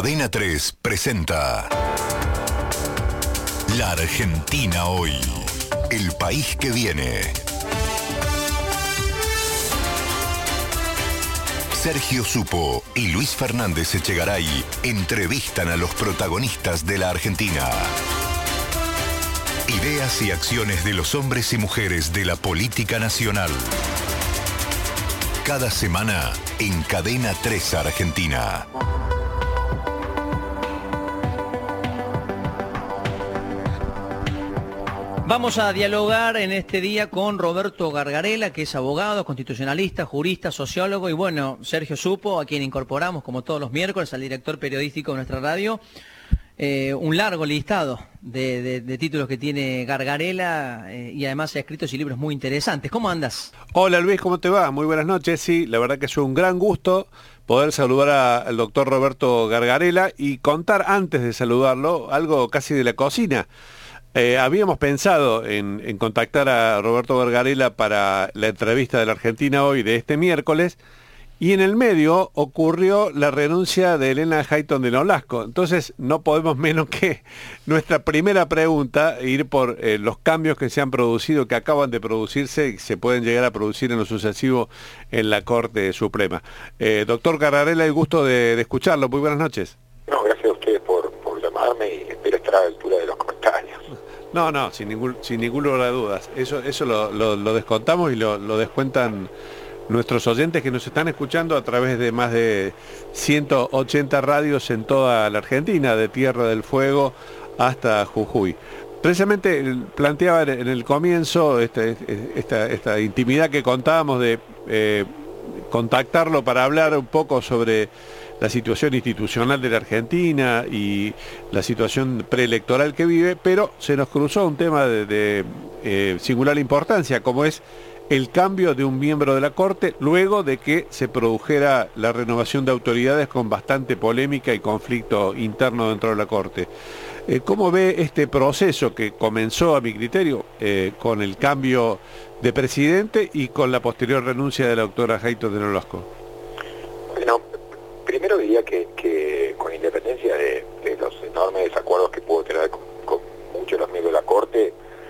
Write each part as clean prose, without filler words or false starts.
Cadena 3 presenta La Argentina hoy, el país que viene. Sergio Supo y Luis Fernández Echegaray entrevistan a los protagonistas de la Argentina. Ideas y acciones de los hombres y mujeres de la política nacional. Cada semana en Cadena 3 Argentina. Vamos a dialogar en este día con Roberto Gargarella, que es abogado, constitucionalista, jurista, sociólogo, y bueno, Sergio Supo, a quien incorporamos como todos los miércoles al director periodístico de nuestra radio. Un largo listado de títulos que tiene Gargarella y además ha escrito libros muy interesantes. ¿Cómo andas? Hola Luis, ¿cómo te va? Muy buenas noches. Sí, la verdad que es un gran gusto poder saludar al doctor Roberto Gargarella y contar antes de saludarlo algo casi de la cocina. Habíamos pensado en contactar a Roberto Gargarella para la entrevista de la Argentina hoy de este miércoles, y en el medio ocurrió la renuncia de Elena Hayton de Nolasco. Entonces no podemos menos que nuestra primera pregunta ir por los cambios que se han producido, que acaban de producirse y se pueden llegar a producir en lo sucesivo en la Corte Suprema. Doctor Gargarella, el gusto de escucharlo. Muy buenas noches. No, gracias a ustedes por llamarme y espero estar a la altura de los comentarios. No, sin ningún lugar de dudas. Eso lo descontamos y lo descuentan nuestros oyentes que nos están escuchando a través de más de 180 radios en toda la Argentina, de Tierra del Fuego hasta Jujuy. Precisamente planteaba en el comienzo esta intimidad que contábamos de contactarlo para hablar un poco sobre la situación institucional de la Argentina y la situación preelectoral que vive, pero se nos cruzó un tema de singular importancia, como es el cambio de un miembro de la Corte luego de que se produjera la renovación de autoridades con bastante polémica y conflicto interno dentro de la Corte. ¿Cómo ve este proceso que comenzó, a mi criterio, con el cambio de presidente y con la posterior renuncia de la doctora Hayton de Nolasco? Bueno, primero diría que con independencia de los enormes desacuerdos que puedo tener con muchos de los miembros de la Corte,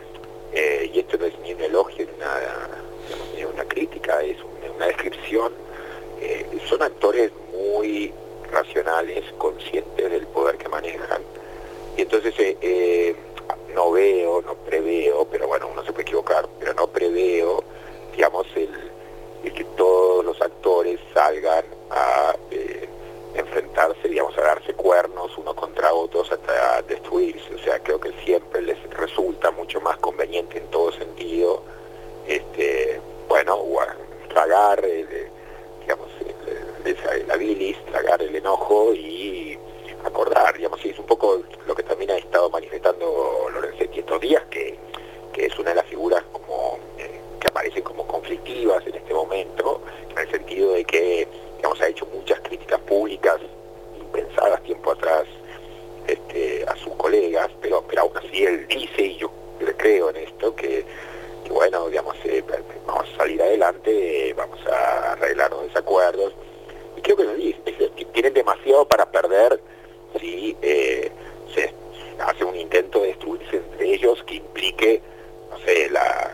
y esto no es ni un elogio ni una crítica, es una descripción, son actores muy racionales, conscientes del poder que manejan, y entonces no preveo, pero bueno, uno se puede equivocar, pero no preveo, digamos, el que todos los actores salgan a enfrentarse, digamos, a darse cuernos unos contra otros hasta destruirse. O sea, creo que siempre les resulta mucho más conveniente en todo sentido, tragar, digamos, la bilis, tragar el enojo y acordar, digamos, y es un poco lo que también ha estado manifestando Lorenzetti estos días, que es una de las figuras como que aparecen como conflictivas en este momento, en el sentido de que, digamos, ha hecho muchas críticas públicas impensadas tiempo atrás a sus colegas, pero aún así él dice, y yo le creo en esto, que bueno, digamos, vamos a salir adelante, vamos a arreglar los desacuerdos, y creo que lo dice, que tienen demasiado para perder si se hace un intento de destruirse entre ellos que implique, no sé, la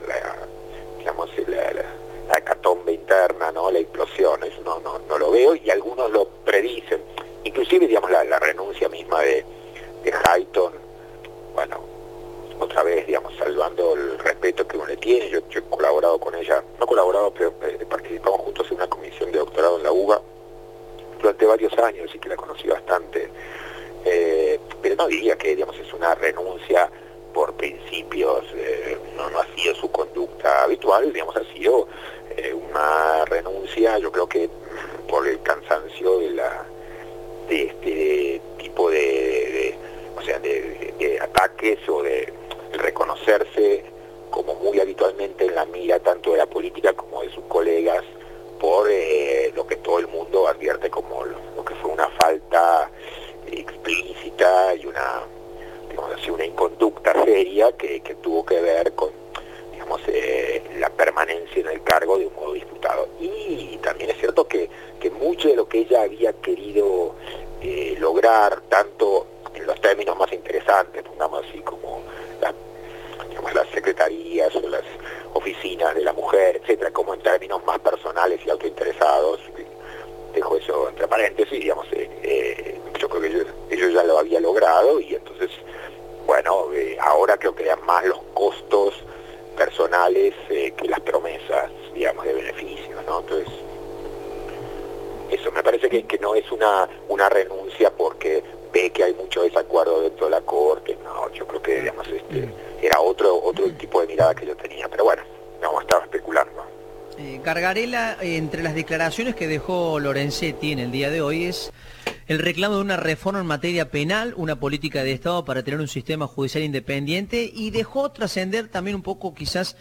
hecatombe interna, ¿no? La implosión. Eso no lo veo, y algunos lo predicen, inclusive, digamos, la renuncia misma de Hayton. Bueno, otra vez, digamos, salvando el respeto que uno le tiene, yo he colaborado con ella, no colaborado, pero participamos juntos en una comisión de doctorado en la UBA durante varios años, y que la conocí bastante, pero no diría que, digamos, es una renuncia por principios, no ha sido su conducta habitual, digamos, ha sido una renuncia, yo creo que por el cansancio de este tipo de ataques, o de reconocerse como muy habitualmente en la mira tanto de la política como de sus colegas, por lo que todo el mundo advierte como lo que fue una falta explícita y una inconducta seria que tuvo que ver con, digamos, la permanencia en el cargo de un modo disputado. Y también es cierto que mucho de lo que ella había querido lograr, tanto en los términos más interesantes, pongamos así, como las secretarías o las oficinas de la mujer, etcétera, como en términos más personales y autointeresados. Dejo eso entre paréntesis, digamos, yo creo que ellos ya lo había logrado, y entonces, bueno, ahora creo que eran más los costos personales que las promesas, digamos, de beneficios, ¿no? Entonces, eso me parece que no es una renuncia porque ve que hay mucho desacuerdo dentro de la Corte. No, yo creo que, digamos, era otro tipo de mirada que yo tenía, pero bueno, no, estaba especulando. Gargarella, entre las declaraciones que dejó Lorenzetti en el día de hoy, es el reclamo de una reforma en materia penal, una política de Estado para tener un sistema judicial independiente, y dejó trascender también un poco quizás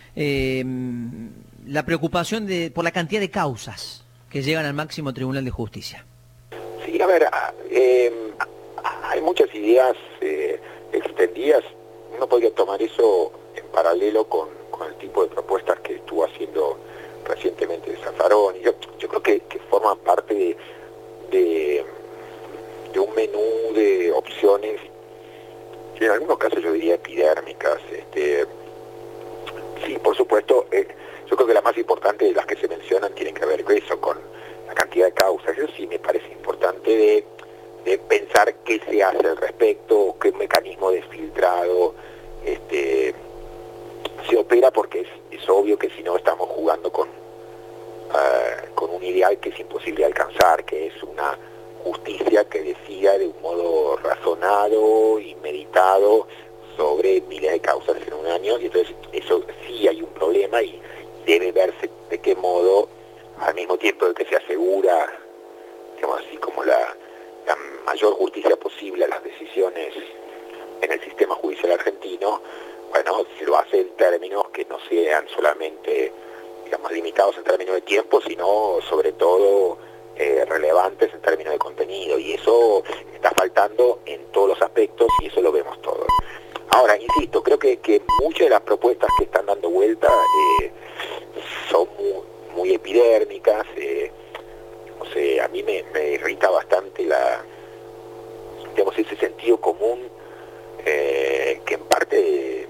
la preocupación por la cantidad de causas que llegan al máximo Tribunal de Justicia. Sí, a ver, hay muchas ideas extendidas. Uno podría tomar eso en paralelo con el tipo de propuestas que estuvo haciendo recientemente Zaffaroni. Yo creo que forman parte de un menú de opciones que en algunos casos yo diría epidérmicas. Sí, por supuesto, yo creo que la más importante de las que se mencionan tienen que ver con eso, con la cantidad de causas. Eso sí me parece importante de pensar qué se hace al respecto, qué mecanismo de filtrado se opera, porque es obvio que si no estamos jugando con un ideal que es imposible de alcanzar, que es una justicia que decida de un modo razonado y meditado sobre miles de causas en un año, y entonces eso sí hay un problema y debe verse de qué modo, al mismo tiempo de que se asegura, digamos así, como la mayor justicia posible a las decisiones en el sistema judicial argentino. Bueno, se lo hace en términos que no sean solamente, digamos, limitados en términos de tiempo, sino sobre todo relevantes en términos de contenido, y eso está faltando en todos los aspectos, y eso lo vemos todos. Ahora, insisto, creo que muchas de las propuestas que están dando vuelta son muy epidérmicas. No sé, a mí me irrita bastante ese sentido común que en parte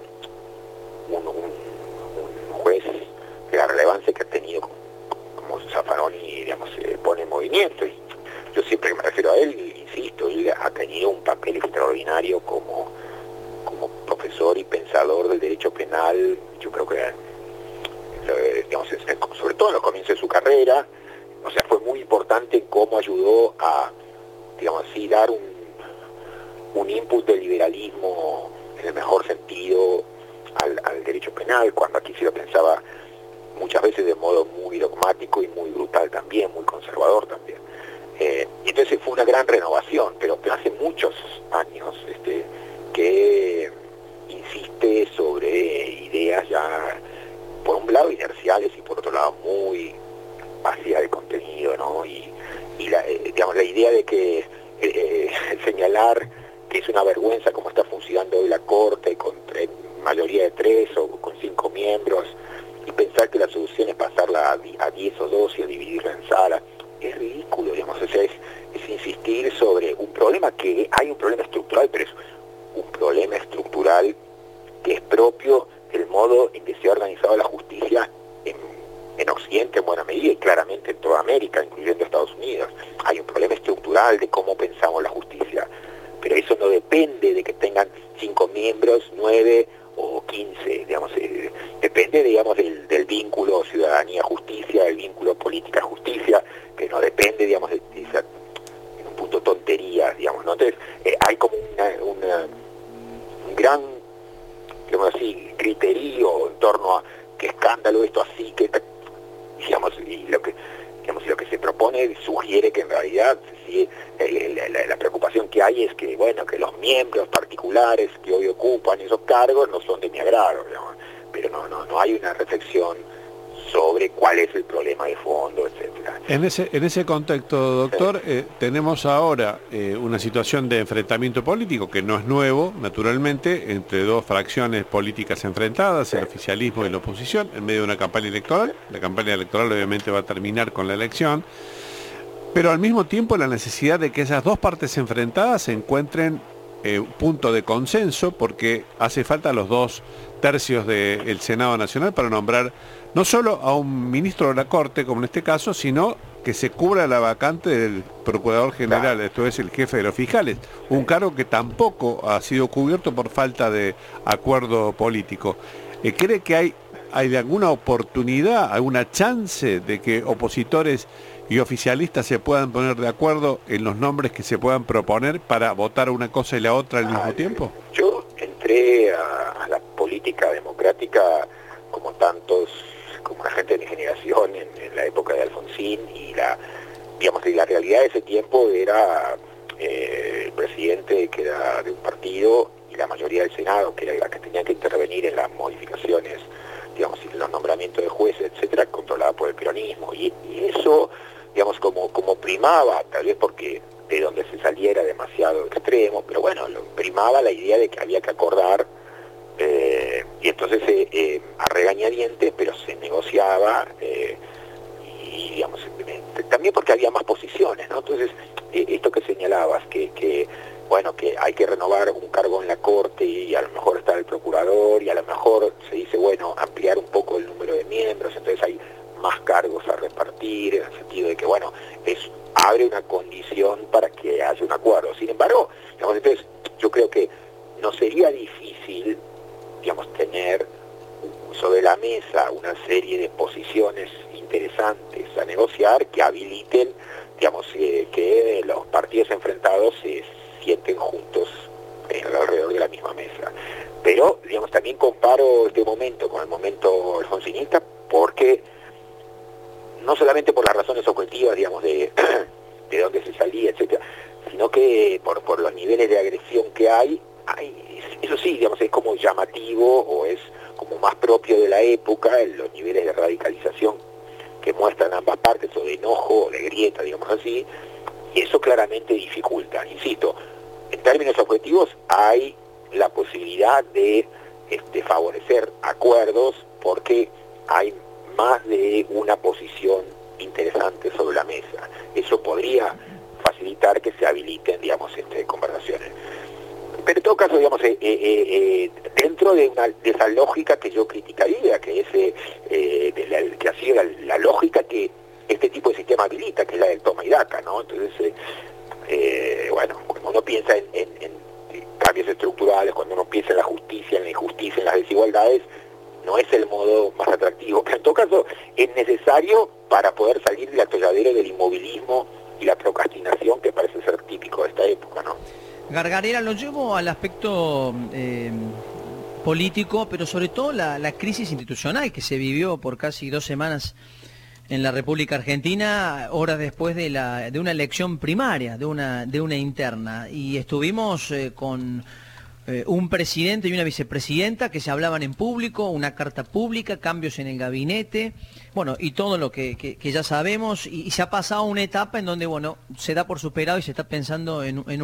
un juez de la relevancia que ha tenido como Zaffaroni, digamos, pone en movimiento. Y yo siempre que me refiero a él, insisto, él ha tenido un papel extraordinario como profesor y pensador del derecho penal. Yo creo que, digamos, sobre todo en los comienzos de su carrera, o sea, fue muy importante cómo ayudó a, digamos así, dar un input de liberalismo en el mejor sentido al derecho penal, cuando aquí se lo pensaba muchas veces de modo muy dogmático y muy brutal también, muy conservador también. Y entonces fue una gran renovación, pero hace muchos años que insiste sobre ideas ya, por un lado inerciales y por otro lado muy vacías de contenido, ¿no? Y digamos, la idea de que señalar que es una vergüenza cómo está funcionando hoy la Corte con mayoría de 3 o con 5 miembros, y pensar que la solución es pasarla a 10 o 12 y a dividirla en sala, es ridículo, digamos. O sea, es insistir sobre un problema, que hay un problema estructural, pero es un problema estructural que es propio del modo en que se ha organizado la justicia en Occidente en buena medida, y claramente en toda América, incluyendo Estados Unidos. Hay un problema estructural de cómo pensamos la justicia, pero eso no depende de que tengan 5 miembros, 9 o 15, digamos, depende, digamos, del vínculo ciudadanía-justicia, del vínculo política-justicia, pero no depende, digamos, de esa, en un punto, tonterías, digamos, ¿no? Entonces, hay como un gran, digamos así, criterio en torno a qué escándalo esto así, que, digamos, y lo que se propone sugiere que en realidad sí, la preocupación que hay es que, bueno, que los miembros particulares que hoy ocupan esos cargos no son de mi agrado, digamos, pero no hay una reflexión sobre cuál es el problema de fondo, etcétera. En ese contexto, doctor, tenemos ahora una situación de enfrentamiento político que no es nuevo, naturalmente, entre dos fracciones políticas enfrentadas, el oficialismo y la oposición, en medio de una campaña electoral. La campaña electoral obviamente va a terminar con la elección. Pero al mismo tiempo la necesidad de que esas dos partes enfrentadas encuentren un punto de consenso, porque hace falta los 2/3 del Senado Nacional para nombrar no solo a un ministro de la Corte, como en este caso, sino que se cubra la vacante del Procurador General, esto es el jefe de los fiscales, un cargo que tampoco ha sido cubierto por falta de acuerdo político. ¿Cree que hay alguna oportunidad, alguna chance de que opositores y oficialistas se puedan poner de acuerdo en los nombres que se puedan proponer para votar una cosa y la otra al mismo tiempo? Yo entré a la política democrática como la gente de mi generación en la época de Alfonsín, y la realidad de ese tiempo era el presidente que era de un partido y la mayoría del Senado, que era la que tenía que intervenir en las modificaciones, digamos, en los nombramientos de jueces, etcétera, controlada por el peronismo, y eso, digamos, como primaba, tal vez porque de donde se saliera demasiado extremo, pero bueno, primaba la idea de que había que acordar, y entonces a regañadientes, pero se negociaba, y digamos, también porque había más posiciones, ¿no? Entonces, esto que señalabas, que hay que renovar un cargo en la Corte, y a lo mejor está el procurador, y a lo mejor se dice, bueno, ampliar un poco el número de miembros, entonces hay más cargos a repartir, en el sentido de que, bueno, abre una condición para que haya un acuerdo. Sin embargo, digamos, entonces, yo creo que no sería difícil, digamos, tener sobre la mesa una serie de posiciones interesantes a negociar que habiliten, digamos, que los partidos enfrentados se sienten juntos alrededor de la misma mesa. Pero, digamos, también comparo este momento con el momento alfonsinista, porque no solamente por las razones objetivas, digamos, de dónde se salía, etcétera, sino que por los niveles de agresión que hay, eso sí, digamos, es como llamativo, o es como más propio de la época, los niveles de radicalización que muestran ambas partes, o de enojo, o de grieta, digamos así, y eso claramente dificulta. Insisto, en términos objetivos hay la posibilidad de favorecer acuerdos, porque hay más de una posición interesante sobre la mesa. Eso podría facilitar que se habiliten, digamos, conversaciones. Pero en todo caso, digamos, dentro de esa lógica que yo criticaría, que es que ha sido la lógica que este tipo de sistema habilita, que es la del toma y daca, ¿no? Entonces, cuando uno piensa en cambios estructurales, cuando uno piensa en la justicia, en la injusticia, en las desigualdades, no es el modo más atractivo, pero en todo caso es necesario para poder salir del atolladero del inmovilismo y la procrastinación, que parece ser típico de esta época, ¿no? Gargarela, lo llevo al aspecto político, pero sobre todo la crisis institucional que se vivió por casi 2 semanas en la República Argentina, horas después de una elección primaria, de una interna, y estuvimos con un presidente y una vicepresidenta que se hablaban en público, una carta pública, cambios en el gabinete, bueno, y todo lo que ya sabemos, y se ha pasado una etapa en donde, bueno, se da por superado y se está pensando en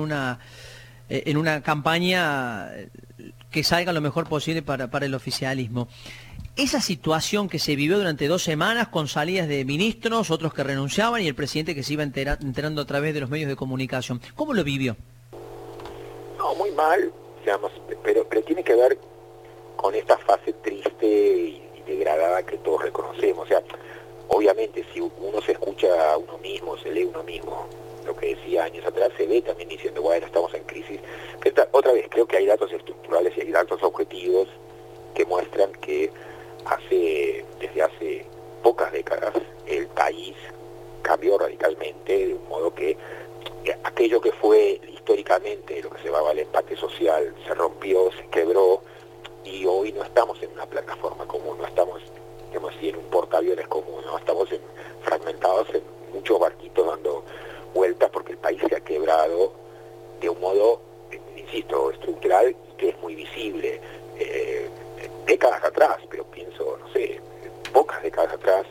una campaña que salga lo mejor posible para el oficialismo. Esa situación que se vivió durante 2 semanas, con salidas de ministros, otros que renunciaban, y el presidente que se iba enterando a través de los medios de comunicación, ¿cómo lo vivió? No, muy mal, digamos, pero tiene que ver con esta fase triste y degradada que todos reconocemos. O sea, obviamente, si uno se escucha a uno mismo, se lee a uno mismo lo que decía años atrás, se ve también diciendo, bueno, estamos en crisis. Pero otra vez, creo que hay datos estructurales y hay datos objetivos que muestran que desde hace pocas décadas el país cambió radicalmente, de un modo que aquello que fue históricamente lo que se llamaba el empate social se rompió, se quebró, y hoy no estamos en una plataforma común, no estamos, digamos así, en un portaaviones común, no estamos fragmentados en muchos barquitos dando vueltas, porque el país se ha quebrado de un modo, insisto, estructural, que es muy visible. Décadas atrás, pero pienso, no sé, pocas décadas atrás,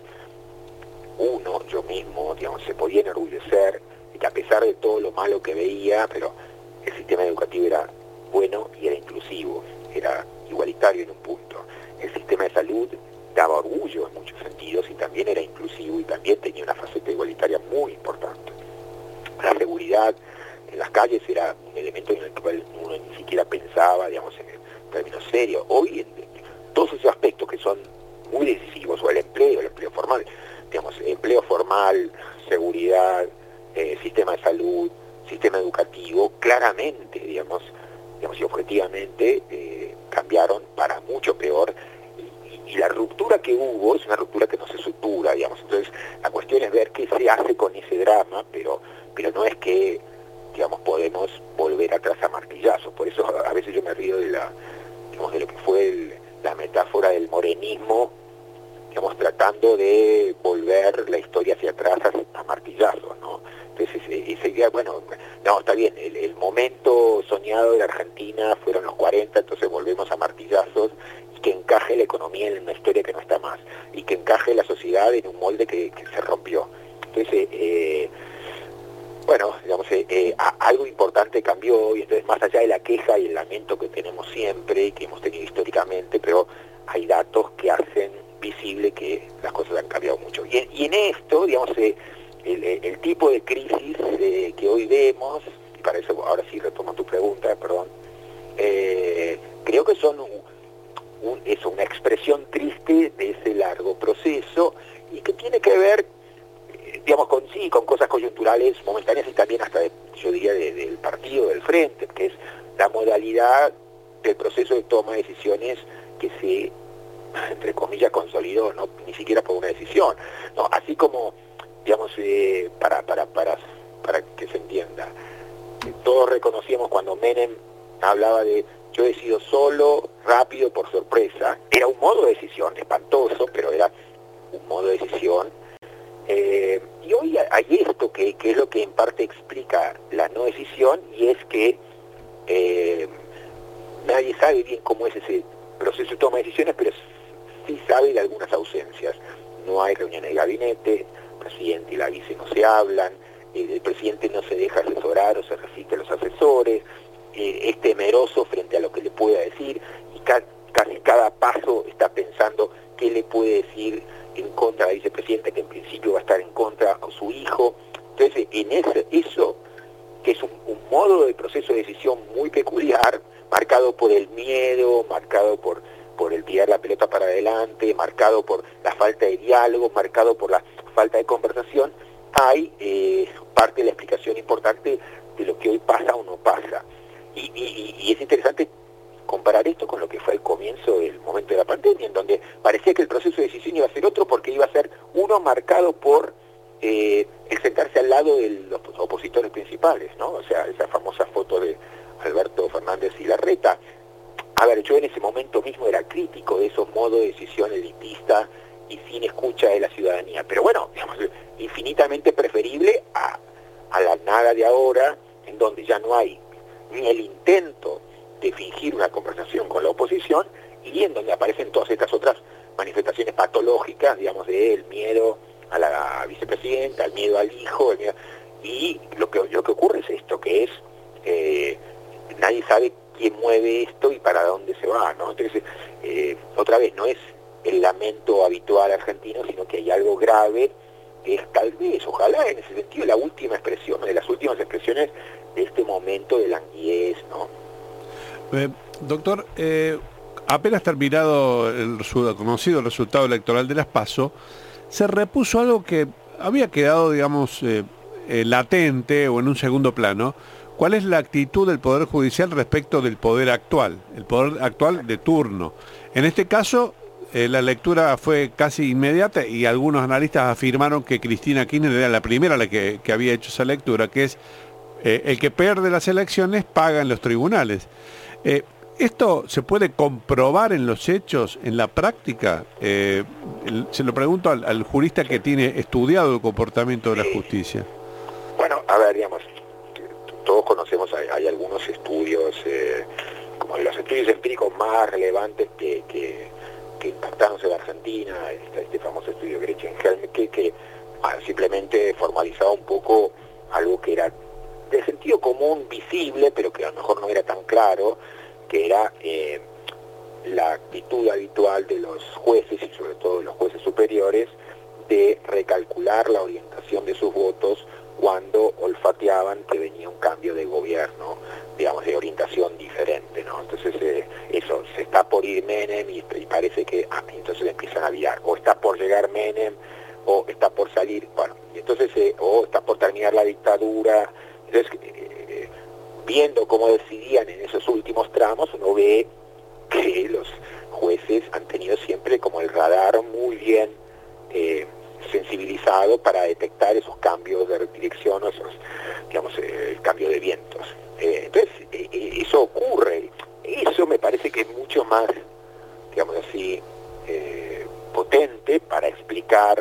yo mismo, digamos, se podía enorgullecer de que, a pesar de todo lo malo que veía, pero el sistema educativo era bueno y era inclusivo, era igualitario en un punto. El sistema de salud daba orgullo en muchos sentidos y también era inclusivo y también tenía una faceta igualitaria muy importante. La seguridad en las calles era un elemento en el cual uno ni siquiera pensaba, digamos, en términos serios. Hoy, todos esos aspectos que son muy decisivos, o el empleo formal, digamos, empleo formal, seguridad, sistema de salud, sistema educativo, claramente, digamos y objetivamente cambiaron para mucho peor, y la ruptura que hubo es una ruptura que no se sutura, digamos. Entonces la cuestión es ver qué se hace con ese drama, pero no es que, digamos, podemos volver atrás a martillazos. Por eso a veces yo me río de de lo que fue la metáfora del morenismo, digamos, tratando de volver la historia hacia atrás a martillazos, ¿no? Entonces esa idea, bueno, no, está bien, el momento soñado de la Argentina fueron los 40, entonces volvemos a martillazos, y que encaje la economía en una historia que no está más, y que encaje la sociedad en un molde que se rompió. Entonces, bueno, digamos, algo importante cambió, y entonces, más allá de la queja y el lamento que tenemos siempre, y que hemos tenido históricamente, pero hay datos que hacen visible que las cosas han cambiado mucho. Y en esto, digamos, el tipo de crisis que hoy vemos, y para eso ahora sí retomo tu pregunta, perdón, creo que son una expresión triste de ese largo proceso, y que tiene que ver, digamos, con cosas coyunturales momentáneas, y también hasta, yo diría, del partido, del frente, que es la modalidad del proceso de toma de decisiones que se, entre comillas, consolidó, no ni siquiera por una decisión, no, así como, digamos, para que se entienda, todos reconocíamos cuando Menem hablaba de yo decido solo, rápido, por sorpresa. Era un modo de decisión espantoso, pero era un modo de decisión. Y hoy hay esto que es lo que en parte explica la no decisión, y es que nadie sabe bien cómo es ese proceso de toma de decisiones, pero sí sabe de algunas ausencias. No hay reuniones de gabinete, el presidente y la vice no se hablan, el presidente no se deja asesorar o se resiste a los asesores, es temeroso frente a lo que le pueda decir, y casi cada paso está pensando qué le puede decir en contra de la vicepresidenta, que en principio va a estar en contra, a su hijo. Entonces, en eso, que es un modo de proceso de decisión muy peculiar, marcado por el miedo, marcado por el tirar la pelota para adelante, marcado por la falta de diálogo, marcado por la falta de conversación, hay parte de la explicación importante de lo que hoy pasa o no pasa. Y es interesante comparar esto con lo que fue el comienzo del momento de la pandemia, en donde parecía que el proceso de decisión iba a ser otro, porque iba a ser uno marcado por el sentarse al lado de los opositores principales, ¿no? O sea, esa famosa foto de Alberto Fernández y Larreta. A ver, yo en ese momento mismo era crítico de esos modos de decisión elitista y sin escucha de la ciudadanía, pero bueno, digamos, infinitamente preferible a la nada de ahora, en donde ya no hay ni el intento de fingir una conversación con la oposición, y en donde aparecen todas estas otras manifestaciones patológicas, digamos, del miedo a la vicepresidenta, el miedo al hijo, y lo que ocurre es esto, que es nadie sabe quién mueve esto y para dónde se va, ¿no? Entonces, otra vez, no es el lamento habitual argentino, sino que hay algo grave, que es tal vez, ojalá en ese sentido, la última expresión, de las últimas expresiones de este momento de languidez, ¿no? Doctor, apenas terminado el conocido resultado electoral de las PASO, se repuso algo que había quedado, digamos, latente o en un segundo plano. ¿Cuál es la actitud del Poder Judicial respecto del poder actual, el poder actual de turno? En este caso, la lectura fue casi inmediata, y algunos analistas afirmaron que Cristina Kirchner era la primera que había hecho esa lectura, que es el que pierde las elecciones paga en los tribunales. ¿Esto se puede comprobar en los hechos, en la práctica? Se lo pregunto al jurista que tiene estudiado el comportamiento de la justicia. Bueno, a ver, digamos, todos conocemos, hay algunos estudios, como los estudios empíricos más relevantes que impactaron en la Argentina, este famoso estudio Gretchen-Helm, que simplemente formalizaba un poco algo que era de sentido común, visible, pero que a lo mejor no era tan claro, que era la actitud habitual de los jueces, y sobre todo de los jueces superiores, de recalcular la orientación de sus votos cuando olfateaban que venía un cambio de gobierno, digamos, de orientación diferente, ¿no? Entonces eso, se está por ir Menem y parece que entonces empiezan a aviar, o está por llegar Menem, o está por salir, bueno, entonces, o está por terminar la dictadura. Entonces, viendo cómo decidían en esos últimos tramos, uno ve que los jueces han tenido siempre como el radar muy bien sensibilizado para detectar esos cambios de dirección o esos, digamos, el cambio de vientos. Entonces, eso ocurre. Eso me parece que es mucho más, digamos así, potente para explicar,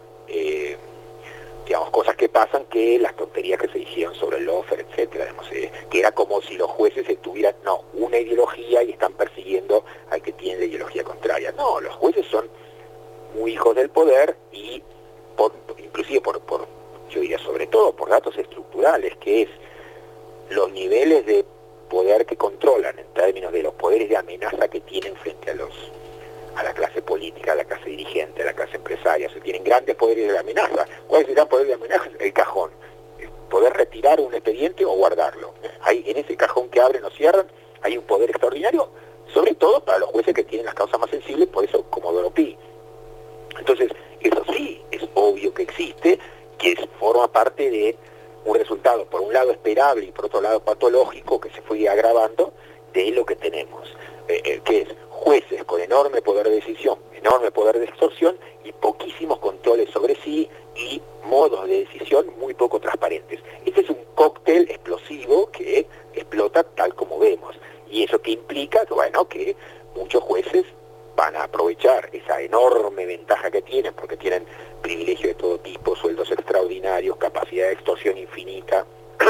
digamos, cosas que pasan que las tonterías que se hicieron sobre el lawfare, etcétera, digamos, que era como si los jueces tuvieran, no, una ideología y están persiguiendo al que tiene la ideología contraria. No, los jueces son muy hijos del poder y inclusive por yo diría sobre todo por datos estructurales, que es los niveles de poder que controlan en términos de los poderes de amenaza que tienen frente a la clase política, a la clase dirigente, a la clase empresaria. O sea, tienen grandes poderes de amenaza. ¿Cuál es el gran poder de amenaza? El cajón. El poder retirar un expediente o guardarlo. Ahí, en ese cajón que abren o cierran, hay un poder extraordinario, sobre todo para los jueces que tienen las causas más sensibles, por eso Comodoro Pi. Entonces, eso sí, es obvio que existe, que forma parte de un resultado, por un lado esperable y por otro lado patológico, que se fue agravando de lo que tenemos, que es jueces con enorme poder de decisión, enorme poder de extorsión y poquísimos controles sobre sí y modos de decisión muy poco transparentes. Este es un cóctel explosivo que explota tal como vemos, y eso que implica, bueno, que muchos jueces van a aprovechar esa enorme ventaja que tienen, porque tienen privilegios de todo tipo, sueldos extraordinarios, capacidad de extorsión infinita,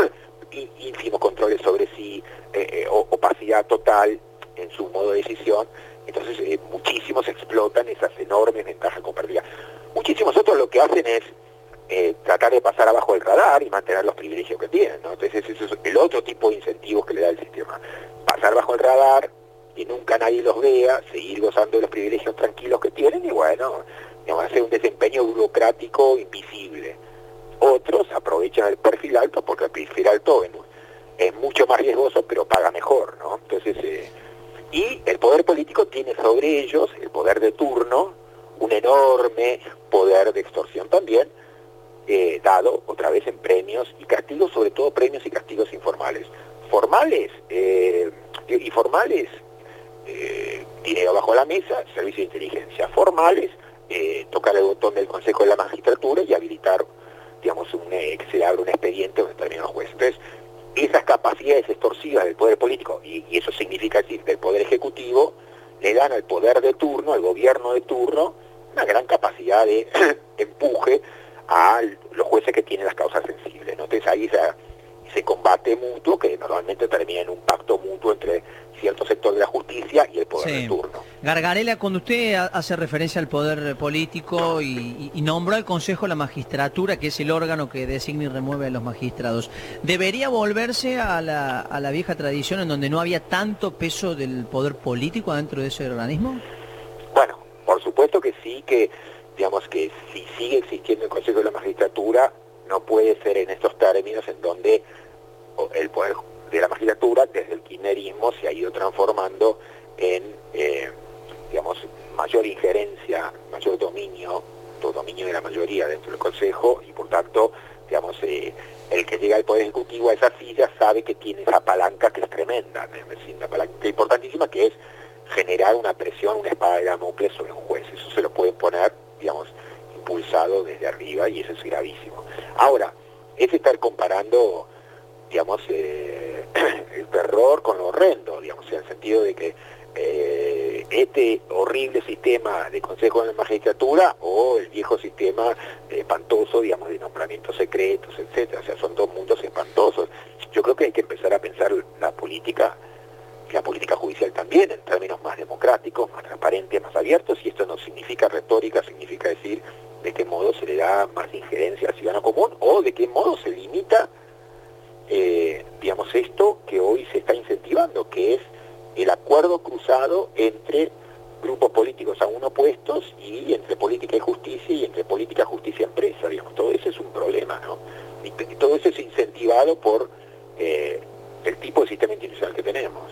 ínfimos controles sobre sí, opacidad total en su modo de decisión. Entonces muchísimos explotan esas enormes ventajas compartidas. Muchísimos otros lo que hacen es tratar de pasar abajo del radar y mantener los privilegios que tienen, ¿no? Entonces ese es el otro tipo de incentivos que le da el sistema. Pasar bajo el radar, que nunca nadie los vea, seguir gozando de los privilegios tranquilos que tienen y bueno, hacer un desempeño burocrático invisible. Otros aprovechan el perfil alto porque el perfil alto es mucho más riesgoso pero paga mejor, ¿no? Entonces, y el poder político tiene sobre ellos, el poder de turno, un enorme poder de extorsión también, dado otra vez en premios y castigos, sobre todo premios y castigos informales. Formales y formales, dinero bajo la mesa, servicio de inteligencia. Formales, tocar el botón del Consejo de la Magistratura y habilitar, digamos, que se abra un expediente donde terminan los jueces. Entonces, esas capacidades extorsivas del poder político, y eso significa decir del poder ejecutivo, le dan al poder de turno, al gobierno de turno, una gran capacidad de empuje a los jueces que tienen las causas sensibles, ¿no? Entonces ahí ese combate mutuo que normalmente termina en un pacto mutuo entre cierto sector de la justicia y el poder de turno. Gargarela, cuando usted hace referencia al poder político y nombró al Consejo de la Magistratura, que es el órgano que designa y remueve a los magistrados, ¿debería volverse a la vieja tradición en donde no había tanto peso del poder político dentro de ese organismo? Bueno, por supuesto que sí, que digamos que si sigue existiendo el Consejo de la Magistratura, no puede ser en estos términos en donde el poder de la magistratura desde el kirchnerismo se ha ido transformando en digamos, mayor injerencia, mayor dominio de la mayoría dentro del Consejo, y por tanto, digamos, el que llega al Poder Ejecutivo a esa silla sabe que tiene esa palanca que es tremenda, es decir, una palanca importantísima, que es generar una presión, una espada de Damocles sobre un juez. Eso se lo pueden poner, digamos, impulsado desde arriba, y eso es gravísimo. Ahora, es estar comparando, digamos, el terror con lo horrendo, digamos, en el sentido de que este horrible sistema de Consejo de la Magistratura o el viejo sistema espantoso, digamos, de nombramientos secretos, etcétera. O sea, son dos mundos espantosos. Yo creo que hay que empezar a pensar la política judicial también en términos más democráticos, más transparentes, más abiertos, y esto no significa retórica, significa decir de qué modo se le da más injerencia al ciudadano común o de qué modo se limita, digamos, esto que hoy se está incentivando, que es el acuerdo cruzado entre grupos políticos aún opuestos y entre política y justicia y entre política, justicia y empresa, digamos. Todo eso es un problema, ¿no? Y todo eso es incentivado por el tipo de sistema institucional que tenemos.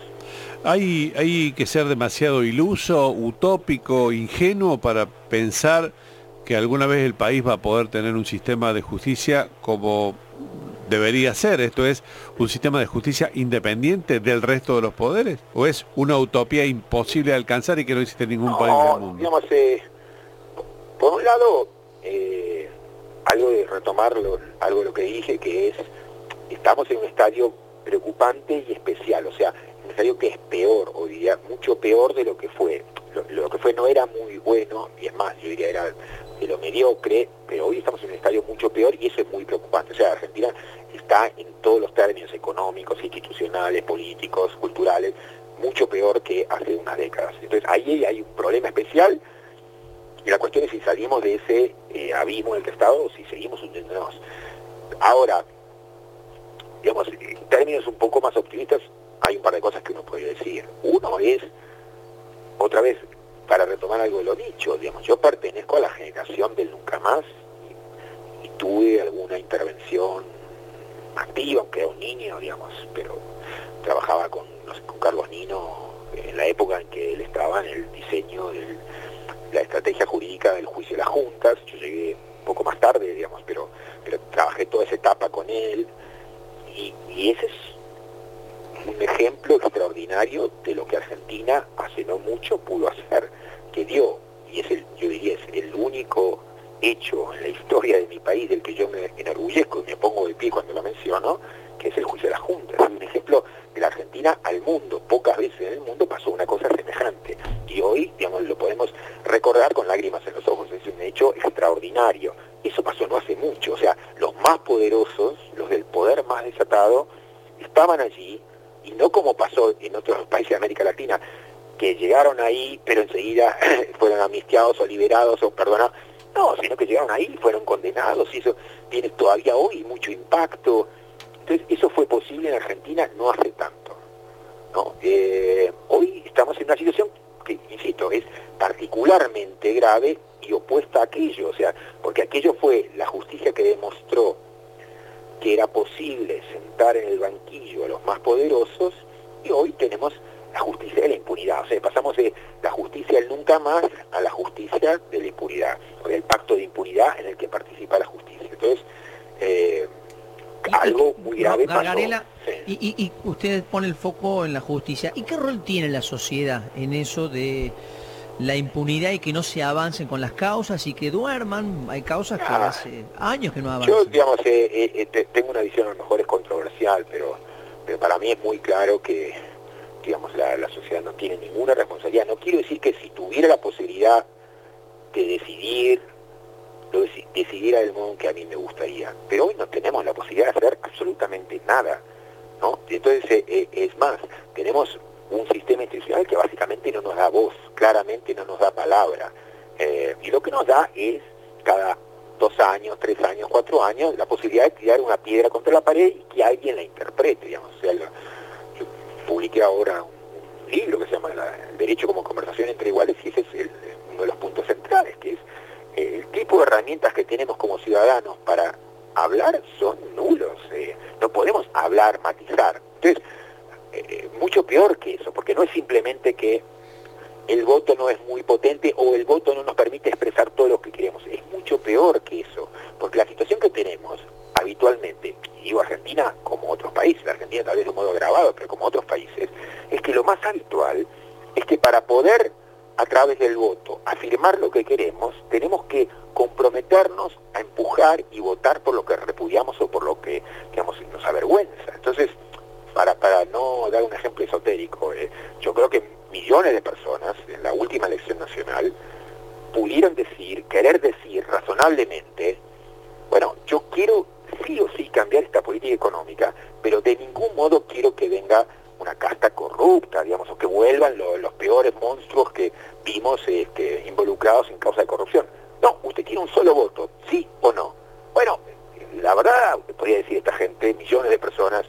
Hay que ser demasiado iluso, utópico, ingenuo para pensar que alguna vez el país va a poder tener un sistema de justicia como debería ser, esto es, un sistema de justicia independiente del resto de los poderes, o es una utopía imposible de alcanzar y que no existe ningún país del mundo. Digamos, por un lado, algo de retomarlo, algo de lo que dije, que es, estamos en un estadio preocupante y especial, o sea, un estadio que es peor, o diría mucho peor de lo que fue. Lo que fue no era muy bueno, y es más, yo diría era de lo mediocre, pero hoy estamos en un estadio mucho peor y eso es muy preocupante. O sea, Argentina está en todos los términos económicos, institucionales, políticos, culturales, mucho peor que hace unas décadas. Entonces ahí hay un problema especial y la cuestión es si salimos de ese abismo en el que estamos o si seguimos hundiéndonos. Ahora, digamos, en términos un poco más optimistas, hay un par de cosas que uno puede decir. Uno es, otra vez, para retomar algo de lo dicho, digamos, yo pertenezco a la generación del nunca más y tuve alguna intervención activa, aunque era un niño, digamos, pero trabajaba con Carlos Nino en la época en que él estaba en el diseño de la estrategia jurídica del juicio de las juntas. Yo llegué un poco más tarde, digamos, pero trabajé toda esa etapa con él y ese es un ejemplo extraordinario de lo que Argentina hace no mucho pudo hacer, que dio, y es yo diría, es el único hecho en la historia de mi país del que yo me enorgullezco y me pongo de pie cuando lo menciono, que es el juicio de las juntas. Es un ejemplo de la Argentina al mundo. Pocas veces en el mundo pasó una cosa semejante. Y hoy, digamos, lo podemos recordar con lágrimas en los ojos. Es un hecho extraordinario. Eso pasó no hace mucho. O sea, los más poderosos, los del poder más desatado, estaban allí, y no como pasó en otros países de América Latina, que llegaron ahí, pero enseguida fueron amnistiados o liberados o perdonados. No, sino que llegaron ahí, fueron condenados, y eso tiene todavía hoy mucho impacto. Entonces, eso fue posible en Argentina no hace tanto, ¿no? Hoy estamos en una situación que, insisto, es particularmente grave y opuesta a aquello, o sea, porque aquello fue la justicia que demostró que era posible sentar en el banquillo a los más poderosos, y hoy tenemos la justicia de la impunidad. O sea, pasamos de la justicia del nunca más a la justicia de la impunidad, o del pacto de impunidad en el que participa la justicia. Entonces, algo muy grave Gargarela, pasó. Sí. Y usted pone el foco en la justicia. ¿Y qué rol tiene la sociedad en eso de la impunidad y que no se avancen con las causas y que duerman? Hay causas que hace años que no avanzan. Yo, digamos, tengo una visión, a lo mejor es controversial, pero para mí es muy claro que, digamos, la sociedad no tiene ninguna responsabilidad. No quiero decir que si tuviera la posibilidad de decidir, lo decidiera del modo que a mí me gustaría, pero hoy no tenemos la posibilidad de hacer absolutamente nada, ¿no? Entonces, es más, tenemos un sistema institucional que básicamente no nos da voz, claramente no nos da palabra, y lo que nos da es cada 2 años, 3 años, 4 años, la posibilidad de tirar una piedra contra la pared y que alguien la interprete, digamos. O sea, yo publiqué ahora un libro que se llama El Derecho como Conversación entre Iguales, y ese es uno de los puntos centrales, que es el tipo de herramientas que tenemos como ciudadanos para hablar son nulos. No podemos hablar, matizar. Entonces, mucho peor que eso, porque no es simplemente que el voto no es muy potente o el voto no nos permite expresar todo lo que queremos. Es mucho peor que eso, porque la situación que tenemos habitualmente, y digo Argentina como otros países, Argentina tal vez de un modo agravado, pero como otros países, es que lo más habitual es que para poder a través del voto afirmar lo que queremos, tenemos que comprometernos a empujar y votar por lo que repudiamos o por lo que, digamos, nos avergüenza. Entonces, para no dar un ejemplo esotérico, yo creo que millones de personas en la última elección nacional pudieron querer decir razonablemente, bueno, yo quiero sí o sí cambiar esta política económica, pero de ningún modo quiero que venga una casta corrupta, digamos, o que vuelvan los peores monstruos que vimos involucrados en causa de corrupción. No, usted tiene un solo voto, ¿sí o no? Bueno, la verdad, podría decir esta gente, millones de personas,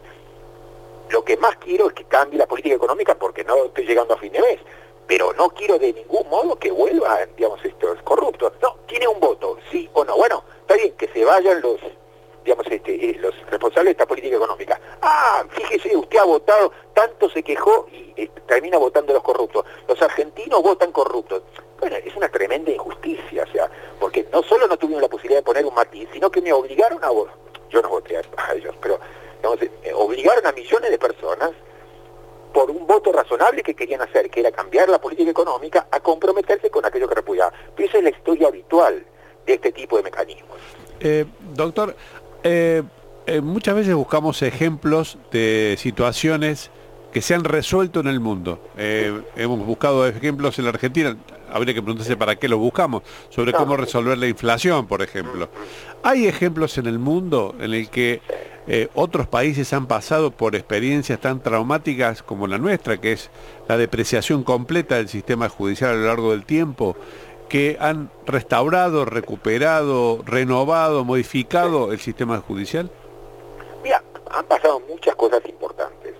lo que más quiero es que cambie la política económica porque no estoy llegando a fin de mes, pero no quiero de ningún modo que vuelvan, digamos, estos corruptos. No, tiene un voto, ¿sí o no? Bueno, está bien, que se vayan digamos, los responsables de esta política económica. Fíjese, usted ha votado, tanto se quejó y termina votando a los corruptos. Los argentinos votan corruptos. Bueno, es una tremenda injusticia, o sea, porque no solo no tuvimos la posibilidad de poner un matiz, sino que me obligaron a votar. Yo no voté a ellos, pero digamos, obligaron a millones de personas por un voto razonable que querían hacer, que era cambiar la política económica, a comprometerse con aquello que repudiaban. Pero esa es la historia habitual de este tipo de mecanismos. Doctor, muchas veces buscamos ejemplos de situaciones que se han resuelto en el mundo. Hemos buscado ejemplos en la Argentina, habría que preguntarse para qué los buscamos, sobre cómo resolver la inflación, por ejemplo. ¿Hay ejemplos en el mundo en el que otros países han pasado por experiencias tan traumáticas como la nuestra, que es la depreciación completa del sistema judicial a lo largo del tiempo, que han restaurado, recuperado, renovado, modificado el sistema judicial? Mira, han pasado muchas cosas importantes.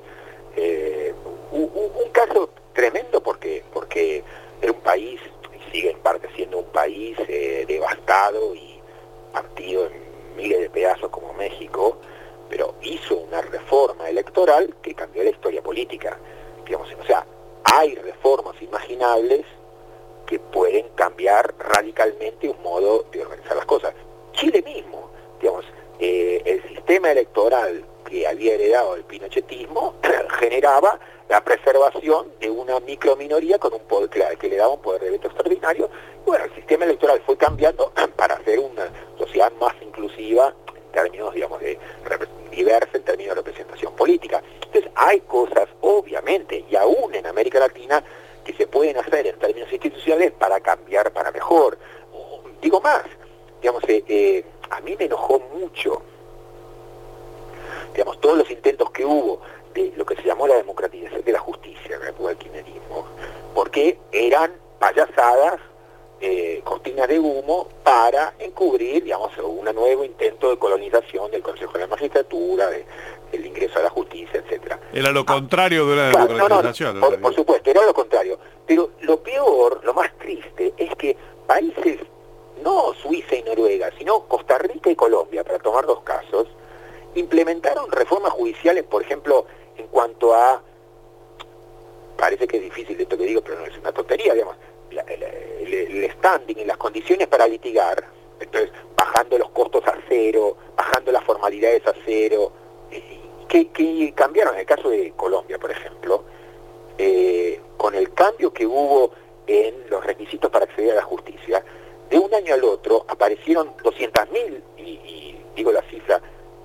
Un caso tremendo porque era un país, y sigue en parte siendo un país devastado y partido en miles de pedazos como México, pero hizo una reforma electoral que cambió la historia política. Digamos, o sea, hay reformas imaginables que pueden cambiar radicalmente un modo de organizar las cosas. Chile mismo, digamos, el sistema electoral que había heredado el pinochetismo generaba la preservación de una microminoría con un poder que le daba un poder de veto extraordinario. Bueno, el sistema electoral fue cambiando para hacer una sociedad más inclusiva en términos, digamos, diversa en términos de representación política. Entonces hay cosas, obviamente, y aún en América Latina, que se pueden hacer en términos institucionales para cambiar para mejor. Digo más, digamos, a mí me enojó mucho, digamos, todos los intentos que hubo de lo que se llamó la democratización de la justicia en la época del kirchnerismo, porque eran payasadas, cortinas de humo para encubrir, digamos, un nuevo intento de colonización del Consejo de la Magistratura, del ingreso a la justicia, etcétera. Era lo contrario de una democratización. Por supuesto, era lo contrario. Pero lo peor, lo más triste, es que países, no Suiza y Noruega, sino Costa Rica y Colombia, para tomar dos casos, implementaron reformas judiciales, por ejemplo, en cuanto a, parece que es difícil esto que digo, pero no es una tontería, digamos, el standing y las condiciones para litigar, entonces bajando los costos a cero, bajando las formalidades a cero, que cambiaron. En el caso de Colombia, por ejemplo, con el cambio que hubo en los requisitos para acceder a la justicia, de un año al otro aparecieron 200.000, y digo la cifra,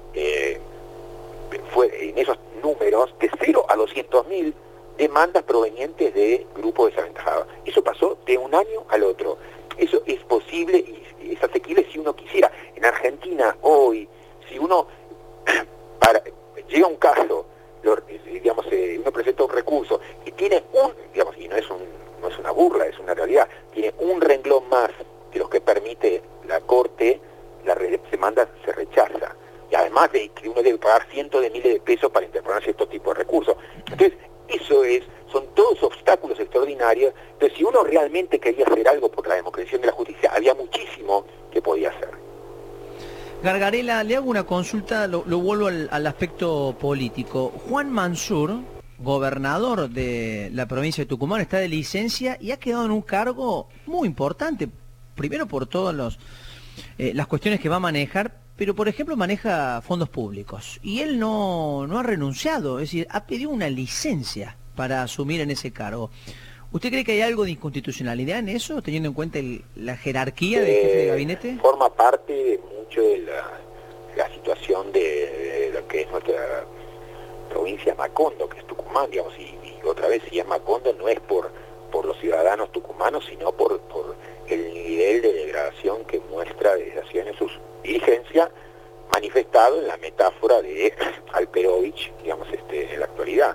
fue en esos números, de 0 a 200.000 demandas provenientes de grupos desaventajados. Eso pasó de un año al otro. Eso es posible y es asequible si uno quisiera. En Argentina hoy, si uno llega un caso, digamos, uno presenta un recurso y tiene digamos, y no es una burla, es una realidad, tiene un renglón más de los que permite la Corte, la demanda se rechaza. Y además de que uno debe pagar cientos de miles de pesos para interponer cierto tipo de recursos. Entonces, son todos obstáculos extraordinarios. Entonces, si uno realmente quería hacer algo por la democracia de la justicia, había muchísimo que podía hacer. Gargarella, le hago una consulta, lo vuelvo al aspecto político. Juan Mansur, gobernador de la provincia de Tucumán, está de licencia y ha quedado en un cargo muy importante, primero por todas las cuestiones que va a manejar, pero por ejemplo maneja fondos públicos y él no ha renunciado, es decir, ha pedido una licencia para asumir en ese cargo. ¿Usted cree que hay algo de inconstitucionalidad en eso, teniendo en cuenta la jerarquía del jefe de gabinete? Forma parte de mucho de la situación de lo que es nuestra provincia de Macondo, que es Tucumán, digamos, y otra vez, si es Macondo, no es por los ciudadanos tucumanos, sino por el nivel de degradación que muestra desde hace años sus dirigencia, manifestado en la metáfora de Alperovich, digamos, en la actualidad.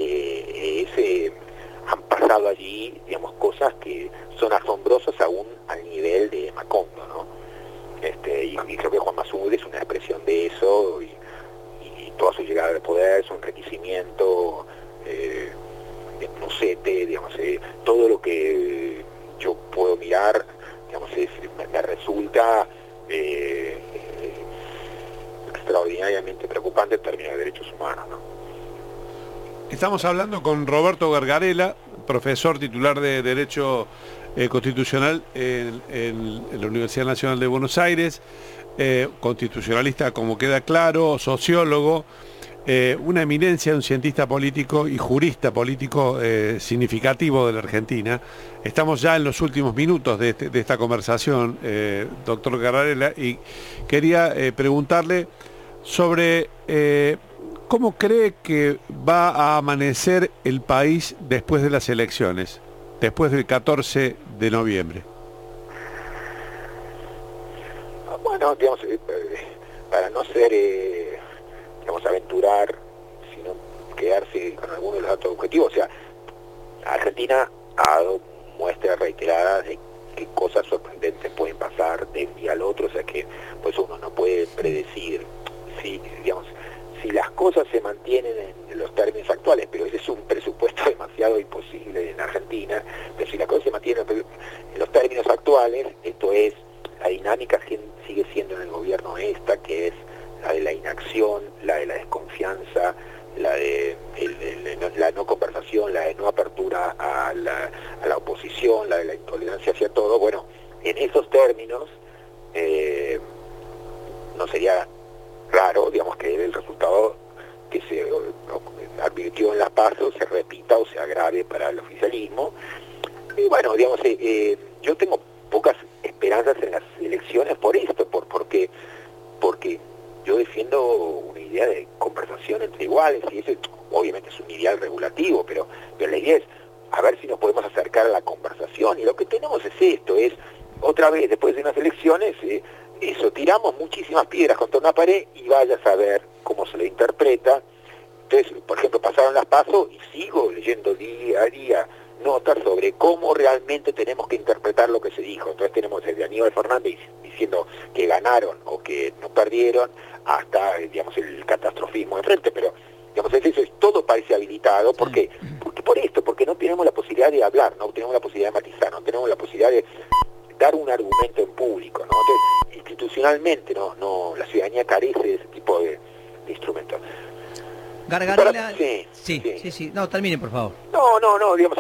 Han pasado allí, digamos, cosas que son asombrosas aún al nivel de Macondo, ¿no? Y creo que Juan Mansur es una expresión de eso, y toda su llegada al poder, su enriquecimiento, no sé, digamos, todo lo que yo puedo mirar, digamos, me resulta extraordinariamente preocupante en términos de derechos humanos, ¿no? Estamos hablando con Roberto Gargarella, profesor titular de Derecho Constitucional en la Universidad Nacional de Buenos Aires, constitucionalista, como queda claro, sociólogo, una eminencia, un cientista político y jurista político significativo de la Argentina. Estamos ya en los últimos minutos de esta conversación, doctor Gargarella, y quería preguntarle sobre cómo cree que va a amanecer el país después de las elecciones, después del 14 de noviembre. Bueno, digamos, para no ser, digamos, aventurar, sino quedarse con algunos de los datos objetivos, o sea, Argentina ha dado muestras reiteradas de qué cosas sorprendentes pueden pasar de un día al otro, o sea que pues uno no puede predecir si, digamos, si las cosas se mantienen en los términos actuales, pero ese es un presupuesto demasiado imposible en Argentina, pero si las cosas se mantienen en los términos actuales, esto es, la dinámica sigue siendo en el gobierno esta, que es la de la inacción, la de la desconfianza, la de la no conversación, la de no apertura a la oposición, la de la intolerancia hacia todo. Bueno, en esos términos no sería raro, digamos, que el resultado que se advirtió en las PASO se repita o se agrave para el oficialismo. Y bueno, digamos, yo tengo pocas esperanzas en las elecciones por esto, porque yo defiendo una idea de conversación entre iguales, y eso obviamente es un ideal regulativo, pero la idea es a ver si nos podemos acercar a la conversación, y lo que tenemos es esto, es otra vez después de unas elecciones, eso, tiramos muchísimas piedras contra una pared y vaya a saber cómo se lo interpreta. Entonces, por ejemplo, pasaron las PASO y sigo leyendo día a día notas sobre cómo realmente tenemos que interpretar lo que se dijo. Entonces tenemos desde Aníbal Fernández diciendo que ganaron o que no perdieron, hasta, digamos, el catastrofismo de frente, pero digamos, eso es, todo parece habilitado, porque por esto, porque no tenemos la posibilidad de hablar, no tenemos la posibilidad de matizar, no tenemos la posibilidad de dar un argumento en público, ¿no? Entonces, institucionalmente, no, la ciudadanía carece de ese tipo de instrumentos. Gargarella, sí. No, termine, por favor. No, digamos,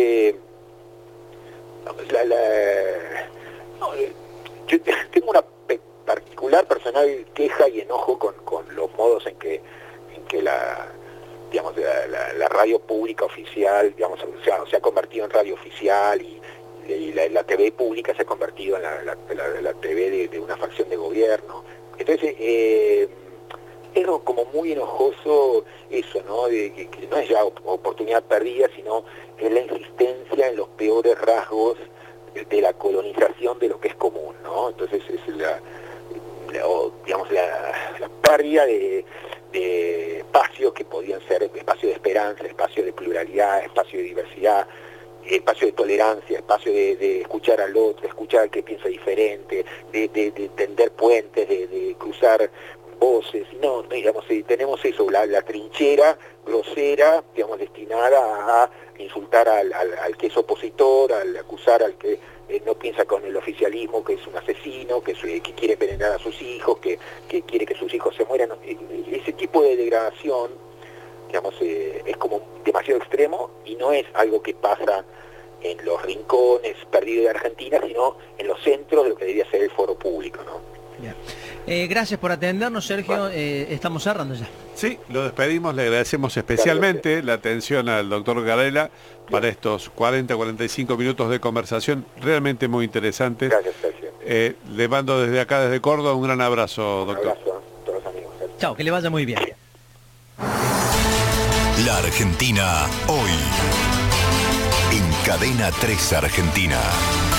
yo tengo una particular personal queja y enojo con los modos en que la radio pública oficial, digamos, se ha convertido en radio oficial, y la TV pública se ha convertido en la TV de una facción de gobierno. Entonces, es como muy enojoso eso, ¿no? Que no es ya oportunidad perdida, sino es la insistencia en los peores rasgos de la colonización de lo que es común, ¿no? Entonces es la pérdida de espacios que podían ser espacio de esperanza, espacio de pluralidad, espacio de diversidad, espacio de tolerancia, espacio de escuchar al otro, escuchar al que piensa diferente, de tender puentes, de cruzar voces. No, digamos, tenemos eso, la trinchera grosera, digamos, destinada a insultar al que es opositor, al acusar al que no piensa con el oficialismo, que es un asesino, que quiere envenenar a sus hijos, que quiere que sus hijos se mueran. Ese tipo de degradación, digamos, es como demasiado extremo, y no es algo que pasa en los rincones perdidos de Argentina, sino en los centros de lo que debería ser el foro público, ¿no? Gracias por atendernos, Sergio. Bueno. Estamos cerrando ya. Sí, lo despedimos, le agradecemos especialmente la atención al doctor Gargarella para estos 40-45 minutos de conversación realmente muy interesantes. Gracias, Sergio. Le mando desde acá, desde Córdoba, un gran abrazo, doctor. Un abrazo a todos los amigos. Chao, que le vaya muy bien. La Argentina hoy. En Cadena 3 Argentina.